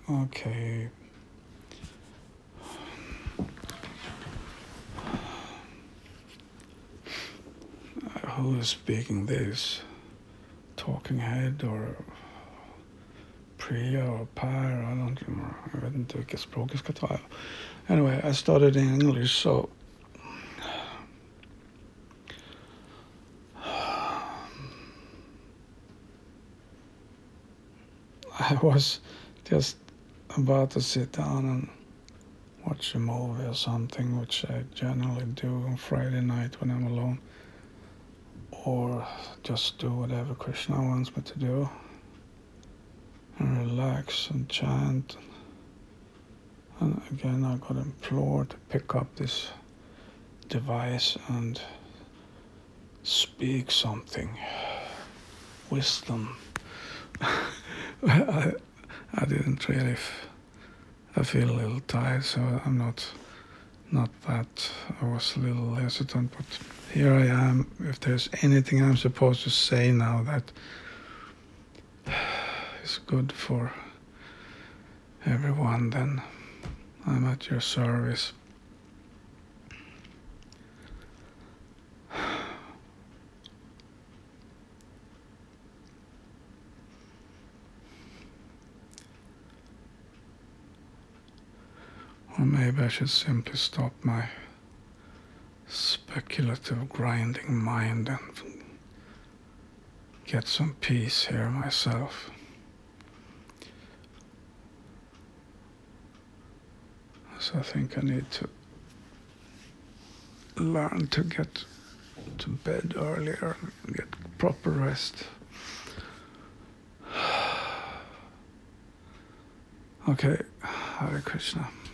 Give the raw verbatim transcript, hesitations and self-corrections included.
Okay. Who is speaking this? Talking head or Priya or Per? I don't remember. Jag vet inte vilket språk jag ska ta. Anyway, I studied in English, so I was just about to sit down and watch a movie or something, which I generally do on Friday night when I'm alone, or just do whatever Krishna wants me to do, and relax and chant. And again, I got implored to pick up this device and speak something. Wisdom. I, I didn't really. F- I feel a little tired, so I'm not not that. I was a little hesitant, but here I am. If there's anything I'm supposed to say now that is good for everyone, then I'm at your service. Or maybe I should simply stop my speculative grinding mind and get some peace here myself. So I think I need to learn to get to bed earlier and get proper rest. Okay, Hare Krishna.